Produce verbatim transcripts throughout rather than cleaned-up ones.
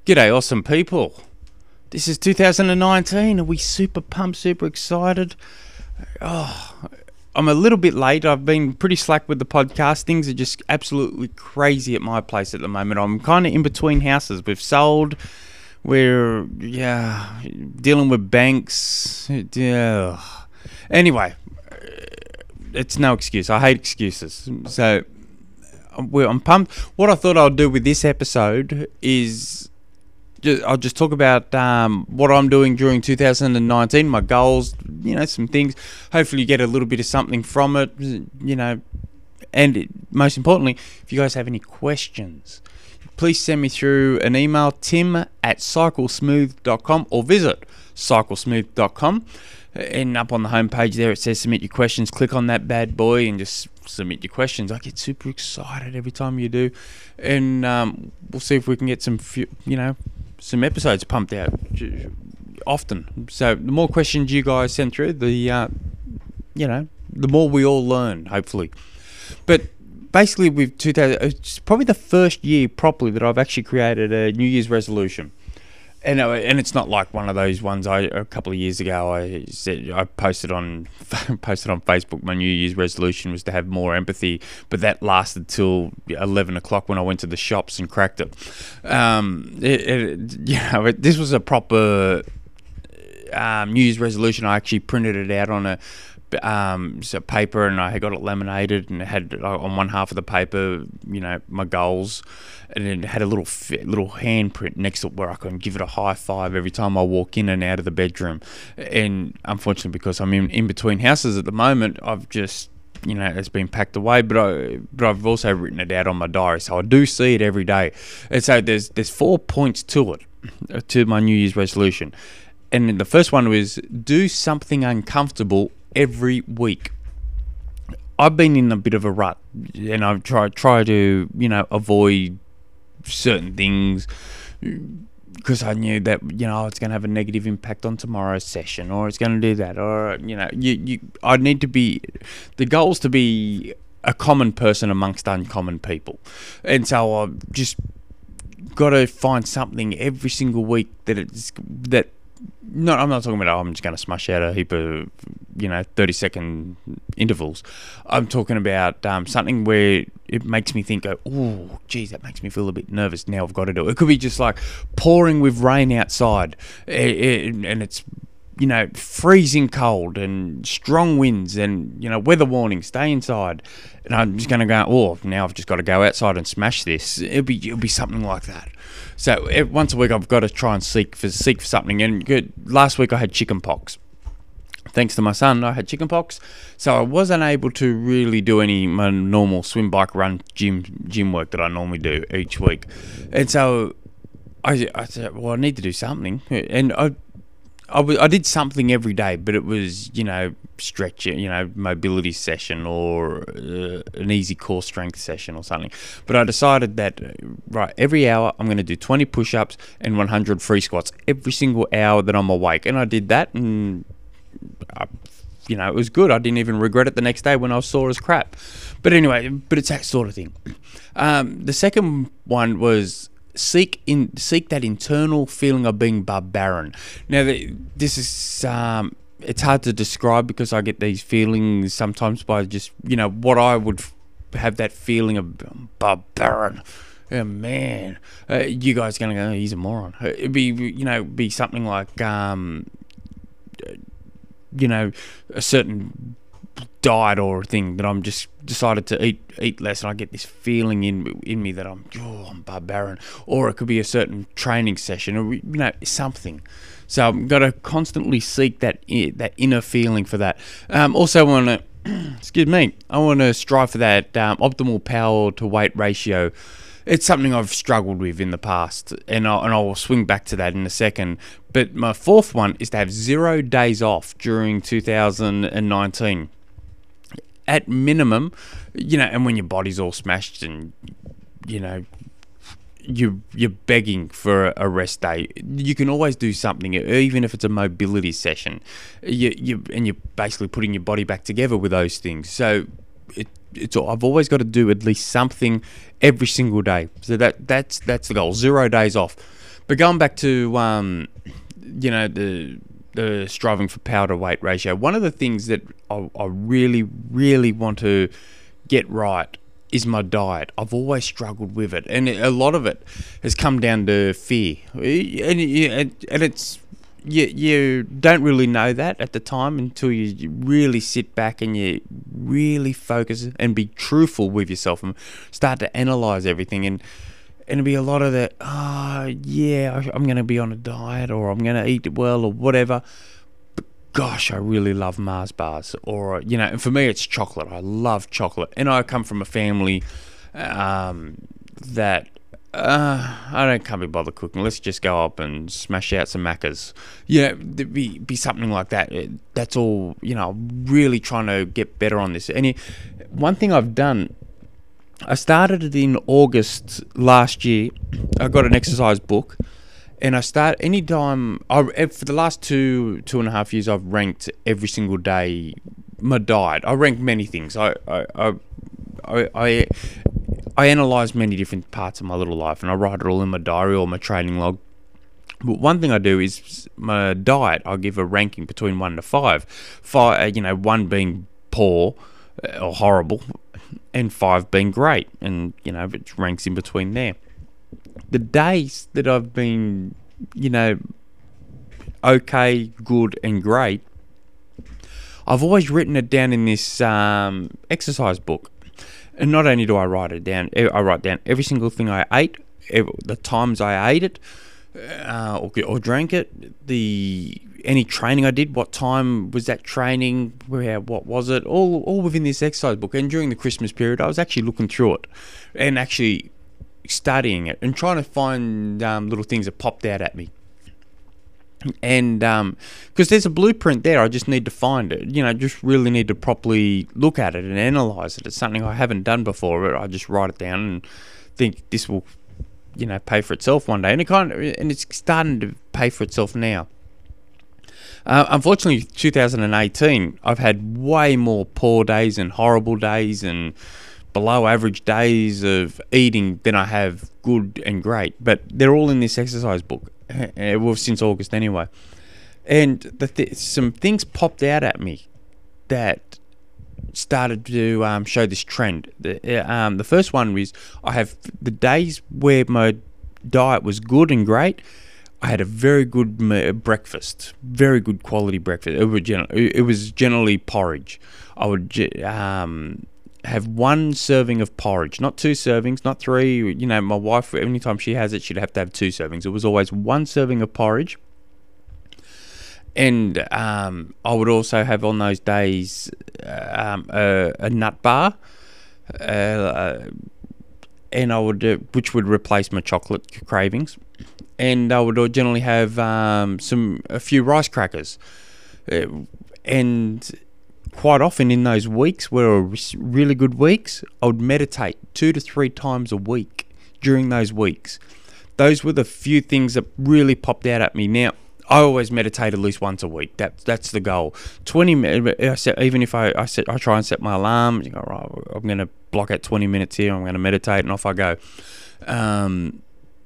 G'day, awesome people. This is two thousand nineteen. Are we super pumped, super excited? Oh, I'm a little bit late. I've been pretty slack with the podcast. Things are just absolutely crazy at my place at the moment. I'm kind of in between houses. We've sold. We're, yeah, dealing with banks. Yeah. Anyway, it's no excuse. I hate excuses. So, I'm pumped. What I thought I'd do with this episode is I'll just talk about um, what I'm doing during two thousand nineteen, my goals, you know, some things. Hopefully you get a little bit of something from it, you know. And it, most importantly, if you guys have any questions, please send me through an email, tim at cyclesmooth dot com, or visit cyclesmooth dot com. And up on the homepage there, it says submit your questions. Click on that bad boy and just submit your questions. I get super excited every time you do. And um, we'll see if we can get some, you know, some episodes pumped out often. So the more questions you guys send through, the uh, you know, the more we all learn, hopefully. But basically, with two thousand, it's probably the first year properly that I've actually created a New Year's resolution. And uh, and it's not like one of those ones I a couple of years ago I said I posted on posted on Facebook. My New Year's resolution was to have more empathy, but that lasted till eleven o'clock when I went to the shops and cracked it. Um, it, it you know, it, this was a proper um, New Year's resolution. I actually printed it out on a um so paper, and I got it laminated, and it had on one half of the paper, you know, my goals, and it had a little little handprint next to it where I can give it a high five every time I walk in and out of the bedroom. And unfortunately, because I'm in, in between houses at the moment, I've just, you know, it's been packed away, but I but I've also written it out on my diary, so I do see it every day. And so there's there's four points to it, to my New Year's resolution. And the first one was do something uncomfortable every week. I've been in a bit of a rut, and I've tried try to, you know, avoid certain things because I knew that, you know, it's going to have a negative impact on tomorrow's session, or it's going to do that, or, you know, you, you I need to be, the goal's to be a common person amongst uncommon people. And so I've just got to find something every single week that it's, that No, I'm not talking about, oh, I'm just going to smash out a heap of, you know, thirty second intervals. I'm talking about um, something where it makes me think, oh, geez, that makes me feel a bit nervous. Now I've got to do it. It could be just like pouring with rain outside, it, it, and it's, you know, freezing cold and strong winds and, you know, weather warning, stay inside. And I'm just going to go, oh, now I've just got to go outside and smash this. It'll be, it'll be something like that. So once a week, I've got to try and seek for seek for something. And good, last week I had chicken pox. Thanks to my son, I had chicken pox, so I wasn't able to really do any my normal swim, bike, run, gym gym work that I normally do each week. And so I, I said, well, I need to do something. And I, I, I did something every day, but it was, you know, stretch, you know, mobility session, or uh, an easy core strength session or something. But I decided that, right, every hour I'm going to do twenty push-ups and one hundred free squats every single hour that I'm awake. And I did that, and, I, you know, it was good. I didn't even regret it the next day when I was sore as crap. But anyway, but it's that sort of thing. Um, the second one was seek in seek that internal feeling of being barbarian. Now, this is um, it's hard to describe because I get these feelings sometimes by just, you know, what I would have that feeling of barbarian. Oh, man, uh, you guys are gonna go, oh, he's a moron. It'd be, you know, be something like, um, you know, a certain diet or thing that I'm just decided to eat eat less, and I get this feeling in in me that I'm oh I'm barbarian. Or it could be a certain training session, or, you know, something. So I'm got to constantly seek that that inner feeling for that. Um, also want to excuse me, I want to strive for that um, optimal power to weight ratio. It's something I've struggled with in the past, and I'll, and I'll swing back to that in a second. But my fourth one is to have zero days off during two thousand nineteen. At minimum, you know, and when your body's all smashed and, you know, you, you're begging for a rest day, you can always do something, even if it's a mobility session. You, you, and you're basically putting your body back together with those things. So it, it's I've always got to do at least something every single day. So that that's that's the goal. Zero days off. But going back to um, you know the the striving for power to weight ratio, one of the things that I, I really really want to get right is my diet. I've always struggled with it, and a lot of it has come down to fear, and and it's you you don't really know that at the time until you really sit back and you really focus and be truthful with yourself and start to analyze everything, and and it'll be a lot of that. Oh yeah, I'm going to be on a diet, or I'm going to eat well, or whatever. Gosh, I really love Mars bars, or you know, and for me it's chocolate. I love chocolate, and I come from a family um, that uh, I don't can't be bothered cooking. Let's just go up and smash out some Maccas. You know, there'd be be something like that. It, that's all. You know, really trying to get better on this. And it, one thing I've done, I started it in August last year. I got an exercise book. And I start anytime I for the last two two and a half years I've ranked every single day my diet. I rank many things. I I I I, I, I analyse many different parts of my little life, and I write it all in my diary or my training log. But one thing I do is my diet. I give a ranking between one to five. Five, you know, one being poor or horrible, and five being great, and you know it ranks in between there. The days that I've been, you know, okay, good, and great, I've always written it down in this um, exercise book. And not only do I write it down, I write down every single thing I ate, every, the times I ate it, uh, or, or drank it, the any training I did, what time was that training, where, what was it, all all within this exercise book. And during the Christmas period, I was actually looking through it and actually studying it and trying to find um, little things that popped out at me. And because um, there's a blueprint there, I just need to find it. You know, just really need to properly look at it and analyze it. It's something I haven't done before, but I just write it down and think this will, you know, pay for itself one day. And it kind of, and it's starting to pay for itself now. Uh, unfortunately, two thousand eighteen, I've had way more poor days and horrible days and below average days of eating than I have good and great. But they're all in this exercise book. Well, since August anyway. And the th- some things popped out at me that started to um, show this trend. The, um, the first one was I have the days where my diet was good and great. I had a very good breakfast, very good quality breakfast. It was, gen- it was generally porridge. I would um, have one serving of porridge, not two servings, not three. You know, my wife, anytime she has it, she'd have to have two servings. It was always one serving of porridge. And um, I would also have on those days um, a, a nut bar, uh, and I would, uh, which would replace my chocolate cravings. And I would generally have um, some a few rice crackers, uh, and quite often in those weeks were really good weeks, I would meditate two to three times a week during those weeks. Those were the few things that really popped out at me. Now, I always meditate at least once a week. That that's the goal. Twenty minutes. Even if I I, set, I try and set my alarm. You know, right, I'm going to block out twenty minutes here. I'm going to meditate, and off I go. Um,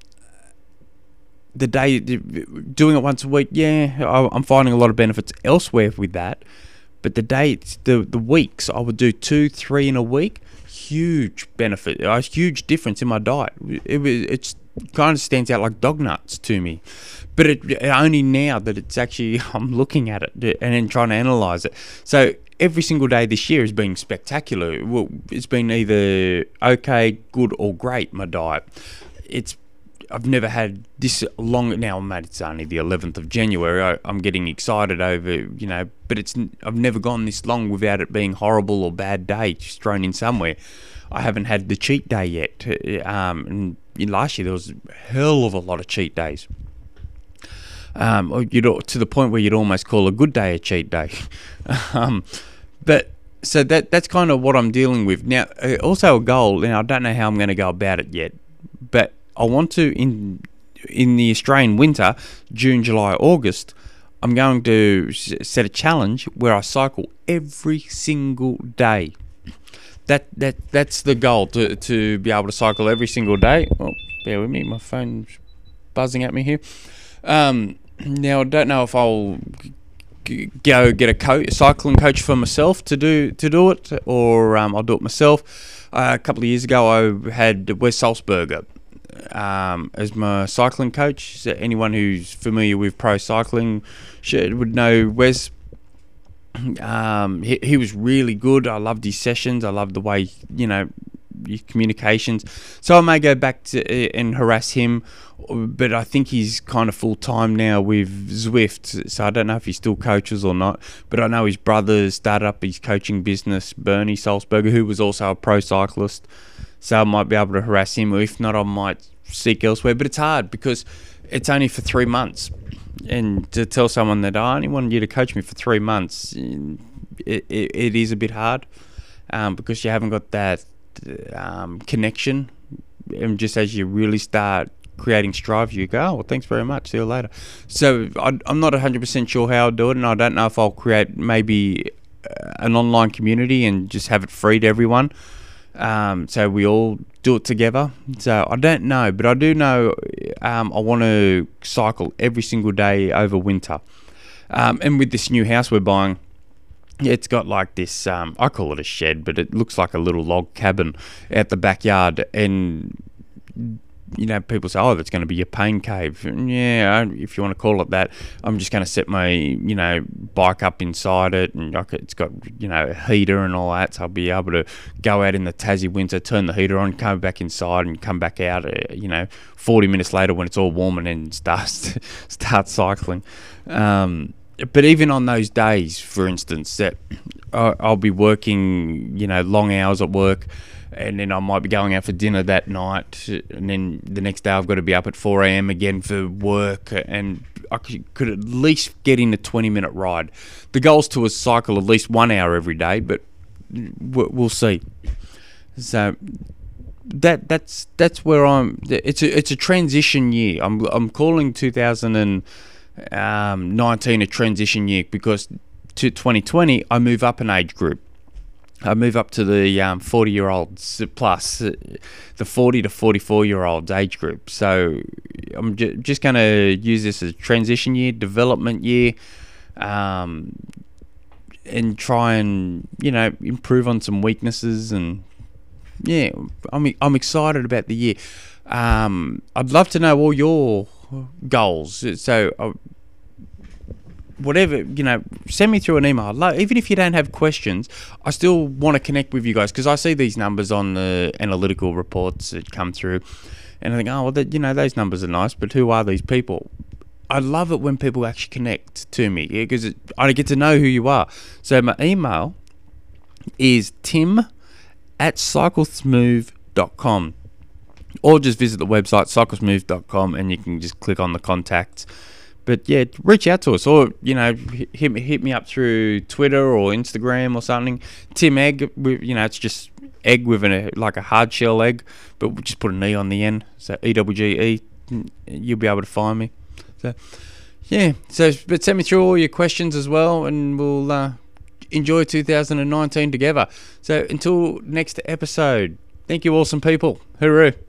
the day doing it once a week, yeah, I, I'm finding a lot of benefits elsewhere with that. But the dates, the the weeks, I would do two, three in a week. Huge benefit, a huge difference in my diet. It was, it's kind of stands out like dog nuts to me. But it, only now that it's actually, I'm looking at it and then trying to analyze it. So every single day this year has been spectacular. Well, it's been either okay, good, or great. My diet. It's I've never had this long now, mate. It's only the eleventh of January. I, I'm getting excited over, you know, but it's I've never gone this long without it being horrible or bad day just thrown in somewhere. I haven't had the cheat day yet. Um, and in last year there was a hell of a lot of cheat days. Um, you'd to the point where you'd almost call a good day a cheat day. um, but so that that's kind of what I'm dealing with now. Also a goal. Now I don't know how I'm going to go about it yet, but I want to, in in the Australian winter, June, July, August, I'm going to set a challenge where I cycle every single day. That that that's the goal, to to be able to cycle every single day. Oh, bear with me, my phone's buzzing at me here. Um, now I don't know if I'll g- go get a, co- a cycling coach for myself to do to do it, or um, I'll do it myself. Uh, a couple of years ago, I had Wes Salzberger um, as my cycling coach. So anyone who's familiar with pro cycling should, would know Wes. Um, he, he was really good. I loved his sessions. I loved the way, you know, his communications. So I may go back to uh, and harass him, but I think he's kind of full time now with Zwift. So I don't know if he still coaches or not. But I know his brother started up his coaching business, Bernie Salzberger, who was also a pro cyclist. So I might be able to harass him, or if not, I might seek elsewhere. But it's hard because it's only for three months. And to tell someone that I only wanted you to coach me for three months, it, it, it is a bit hard um, because you haven't got that um, connection. And just as you really start creating Strive, you go, oh, well, thanks very much, see you later. So I, I'm not one hundred percent sure how I'll do it, and I don't know if I'll create maybe an online community and just have it free to everyone. Um, so we all do it together. So I don't know, but I do know um, I want to cycle every single day over winter. Um, and with this new house we're buying, it's got like this, um, I call it a shed, but it looks like a little log cabin out the backyard. And, you know, people say, oh, that's going to be your pain cave. And yeah, if you want to call it that. I'm just going to set my, you know, bike up inside it, and it's got, you know, a heater and all that, so I'll be able to go out in the Tassie winter, turn the heater on, come back inside and come back out, uh, you know, forty minutes later when it's all warm, and then start, start cycling. Um, but even on those days, for instance, that I'll be working, you know, long hours at work, and then I might be going out for dinner that night, and then the next day I've got to be up at four a.m. again for work, and I could, could at least get in a twenty-minute ride. The goal's to cycle at least one hour every day, but we'll see. So that that's that's where I'm. It's a it's a transition year. I'm I'm calling two thousand nineteen a transition year because to twenty twenty I move up an age group. I move up to the um, forty-year-olds plus, uh, the forty to forty-four-year-olds age group. So I'm j- just going to use this as a transition year, development year, um, and try and, you know, improve on some weaknesses. And, yeah, I'm I'm excited about the year. Um, I'd love to know all your goals. So, uh, whatever, you know, send me through an email. Even if you don't have questions, I still want to connect with you guys, because I see these numbers on the analytical reports that come through, and I think, oh, well, that, you know, those numbers are nice, but who are these people? I love it when people actually connect to me, because I get to know who you are. So my email is tim at cyclesmove dot com, or just visit the website cyclesmove dot com, and you can just click on the contacts. But yeah, reach out to us, or, you know, hit me, hit me up through Twitter or Instagram or something. Tim Egg, you know, it's just egg with an, like a hard shell egg, but we just put an E on the end, so E W G E. You'll be able to find me. So yeah, so but send me through all your questions as well, and we'll uh, enjoy two thousand nineteen together. So until next episode, thank you, awesome people. Hooroo.